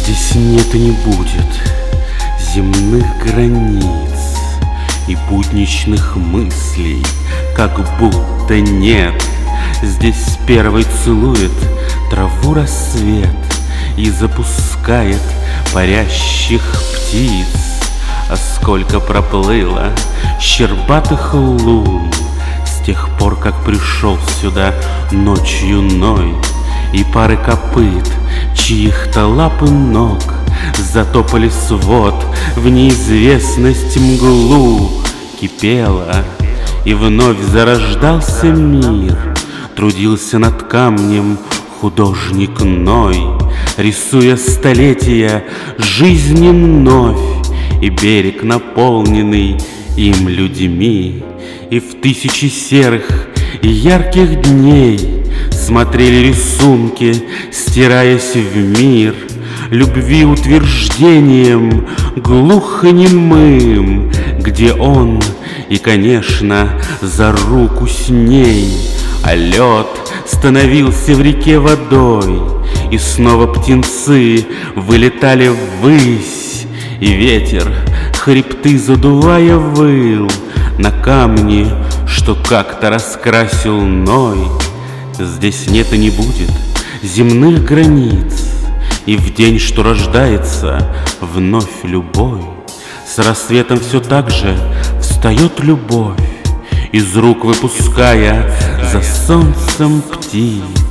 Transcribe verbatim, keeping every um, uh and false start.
Здесь нет и не будет земных границ и будничных мыслей, как будто нет. Здесь первый целует траву рассвет и запускает парящих птиц. А сколько проплыло щербатых лун с тех пор, как пришел сюда ночью Ной, и пары копыт чьих-то лап и ног затопали свод в неизвестность мглу. Кипело, и вновь зарождался мир. Трудился над камнем художник Ной, рисуя столетия жизни вновь, и берег, наполненный им людьми. И в тысячи серых и ярких дней смотрели рисунки, стираясь в мир любви утверждением глухонемым, где он и, конечно, за руку с ней. А лед становился в реке водой, и снова птенцы вылетали ввысь, и ветер, хребты задувая, выл на камни, что как-то раскрасил Ной. Здесь нет и не будет земных границ, и в день, что рождается вновь любовь, с рассветом все так же встает любовь, из рук выпуская за солнцем птиц.